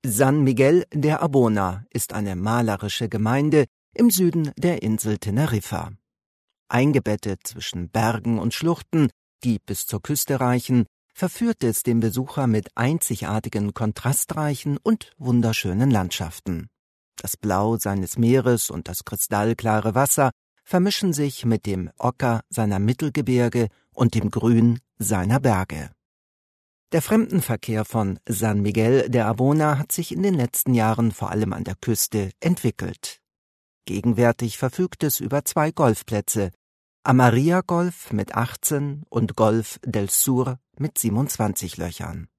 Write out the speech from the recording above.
San Miguel de Abona ist eine malerische Gemeinde im Süden der Insel Teneriffa. Eingebettet zwischen Bergen und Schluchten, die bis zur Küste reichen, verführt es den Besucher mit einzigartigen, kontrastreichen und wunderschönen Landschaften. Das Blau seines Meeres und das kristallklare Wasser vermischen sich mit dem Ocker seiner Mittelgebirge und dem Grün seiner Berge. Der Fremdenverkehr von San Miguel de Abona hat sich in den letzten Jahren vor allem an der Küste entwickelt. Gegenwärtig verfügt es über 2 Golfplätze, Amaria Golf mit 18 und Golf del Sur mit 27 Löchern.